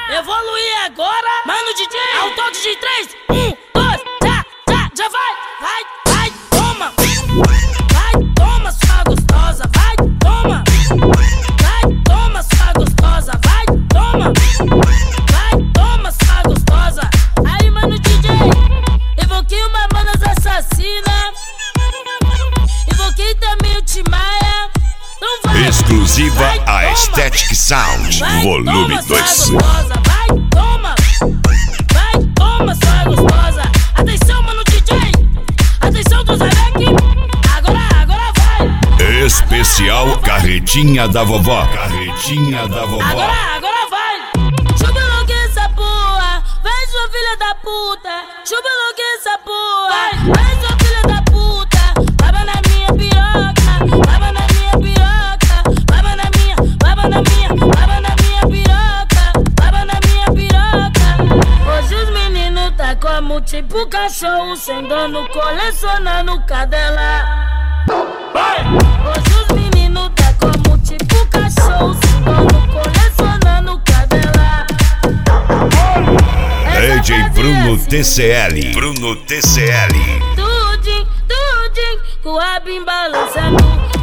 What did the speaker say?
Evoluir agora, mano DJ. Ao toque de 3, 1, 2, já vai, toma. Vai, toma, sua gostosa, vai, toma. Vai, toma, sua gostosa, vai, toma. Vai, toma, sua gostosa. Aí, mano DJ, evoquei uma manas assassina. Evoquei também o Timaya. Exclusiva a Aesthetic Sound, volume 2. Vai, toma, sua gostosa. Atenção, mano DJ. Atenção, dos Alec. Agora vai. Especial Carretinha da Vovó. Carretinha da Vovó. Agora vai. Chupa logo essa porra. Vai, sua filha da puta. Chupa logo essa porra. Vai, sua filha da puta. Baba na minha piroca. Baba na minha piroca. Baba na minha piroca. Baba na minha piroca. Hoje os meninos tá como tipo cachorro, sem dono, colecionando cadela. Hoje os meninos tá como tipo cachorro, sem dono, colecionando cadela. DJ Bruno TCL. Bruno TCL. Tudinho, com a bim balançando.